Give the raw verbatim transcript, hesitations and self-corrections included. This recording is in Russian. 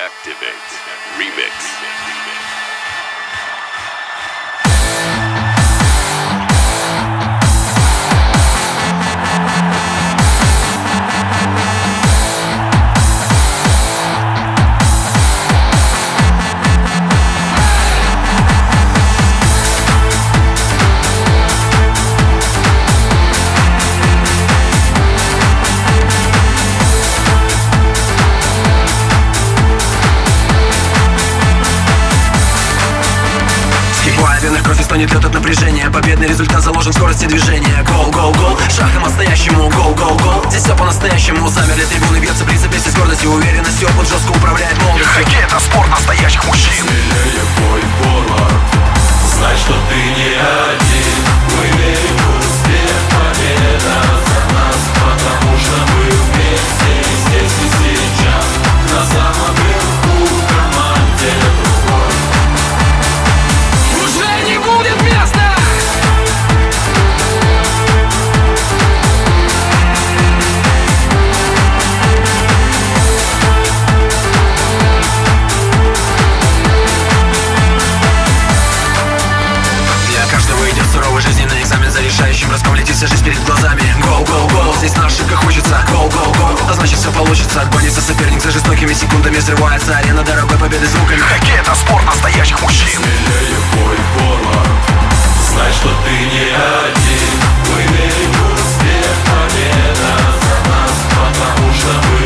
Activate Remix. Кровь стонет лед от напряжения. Победный результат заложен в скорости движения. Гол, гол, гол, шагом настоящему. Гол, гол, гол, здесь все по-настоящему. Замерли трибуны, бьется приза песни с гордостью. Уверенностью, опыт жестко управляет молодостью. Хоккей — это спорт настоящих мужчин. Смелее бой, форвард. Знай, что ты не один. Мы верим в успех, победа за нас. Потому что мы вместе здесь и сейчас. На самом верху команде другой. Уже не будет места! Для каждого идет суровый жизненный экзамен. За решающим броском летит вся жизнь перед глазами. Гол, гол, гол, здесь на ошибках учится. Гол, гол, гол, а значит все получится. Гонится соперник за жестокими секундами. Взрывается арена дорогой победы звуками. Хоккей — это спорт настоящих мужчин. Смелее бой, форвард. Знай, что ты не один. Мы верим в успех, победа за нас. Потому что мы